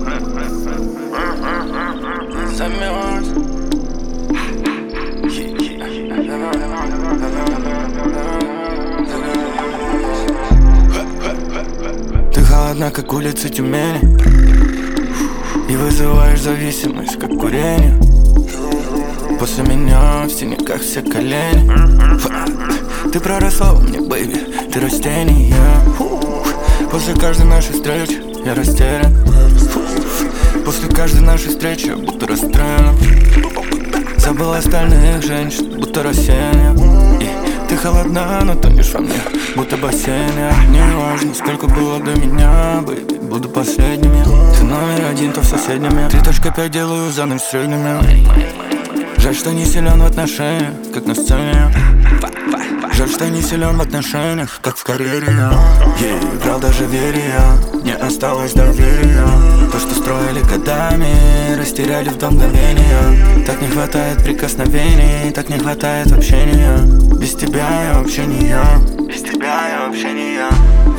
Ты холодна, как улицы Тюмени, и вызываешь зависимость, как курение. После меня в синяках все колени. Ты проросла во мне, бэйби, ты растение. После каждой нашей встречи я растерян. После каждой нашей встречи я будто расстроен. Забыл остальных женщин, будто рассеян. И ты холодна, но тонешь во мне, будто бассейн. Не важно, сколько было до меня, бэйби, буду последним я. Ты номер один, то в соседнем я. 3.5 делаю за ночь средними. Жаль, что не силен в отношениях, как на сцене. Жаль, что не силен в отношениях, как в карьере я. Играл даже верия, не осталось доверия. То, что строили годами, растеряли в до мгновения. Так не хватает прикосновений, так не хватает общения. Без тебя я вообще не я. Без тебя я вообще не я.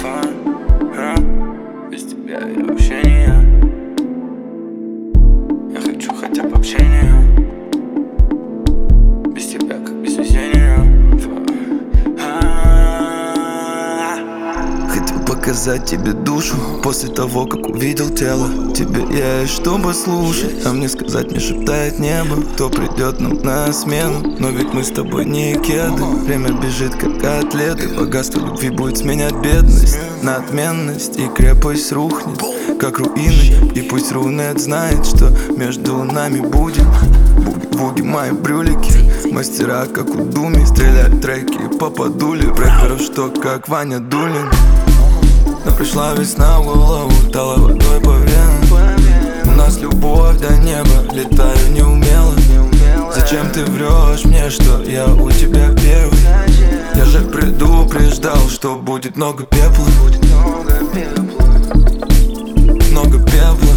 Без тебя я вообще не я. Я хочу хотя бы общения. Без тебя как без везения. Хотел показать тебе душу после того, как увидел тело. Тебе есть что послушать, а мне сказать не шептает небо. Кто придет нам на смену, но ведь мы с тобой не кеды. Время бежит как атлеты, богатство любви будет сменять бедность на отменность, и крепость рухнет, как руины. И пусть Рунет знает, что между нами будет. Буги мои брюлики, мастера как у Думи, стреляют треки по подуле рэперов, что как Ваня Дулин. Но пришла весна в голову, дала водой по венам. У нас любовь до неба, летаю неумело. Зачем ты врешь мне, что я у тебя первый? Я же предупреждал, что будет много пепла. Много пепла.